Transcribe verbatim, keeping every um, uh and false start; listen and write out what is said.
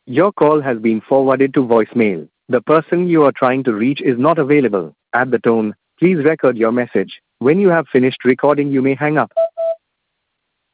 Your call has been forwarded to voicemail. The person you are trying to reach is not available. At the tone, please record your message. When you have finished recording, you may hang up.